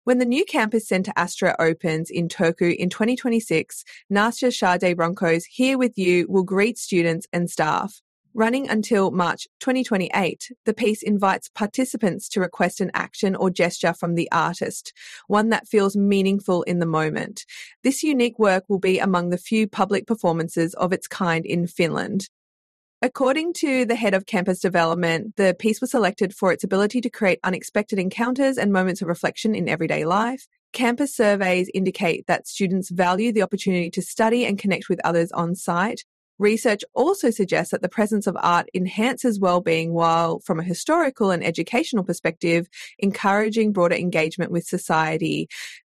When the new campus Centre Astra opens in Turku in 2026, Nastya Sade Broncos Here With You will greet students and staff. Running until March 2028, the piece invites participants to request an action or gesture from the artist, one that feels meaningful in the moment. This unique work will be among the few public performances of its kind in Finland. According to the head of campus development, the piece was selected for its ability to create unexpected encounters and moments of reflection in everyday life. Campus surveys indicate that students value the opportunity to study and connect with others on site. Research also suggests that the presence of art enhances well-being while, from a historical and educational perspective, encouraging broader engagement with society.